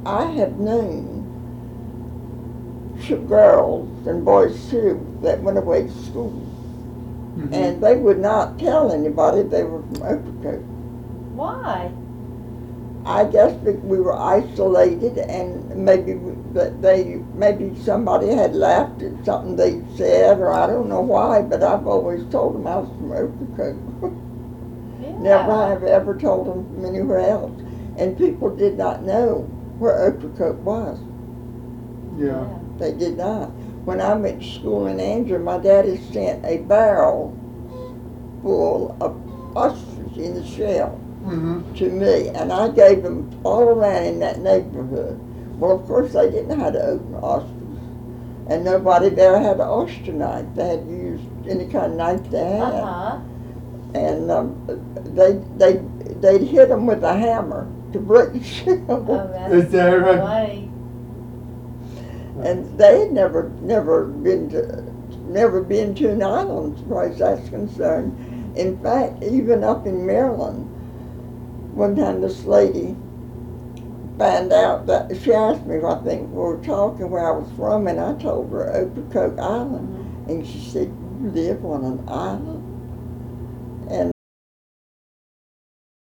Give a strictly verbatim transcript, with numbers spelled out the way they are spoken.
I have known girls and boys too that went away to school, Mm-hmm. and they would not tell anybody they were from Ocracoke. Why? I guess we were isolated, and maybe that they maybe somebody had laughed at something they said, or I don't know why. But I've always told them I was from Ocracoke. Yeah. Never have ever told them from anywhere else, and people did not know where Ocracoke was. Yeah. They did not. When I went to school in Andrew, my daddy sent a barrel full of ostrich in the shell Mm-hmm. to me, and I gave them all around in that neighborhood. Well, of course, they didn't know how to open ostrich, and nobody there had an oyster knife. They had used any kind of knife they had, Uh-huh. and um, they they they'd hit them with a hammer to break the shell. Oh, that's Is that right? funny. And they had never never been to never been to an island as far as that's concerned. In fact, even up in Maryland, one time this lady found out that she asked me, I think we were talking where I was from, and I told her Ocracoke Island, and she said, "You live on an island?"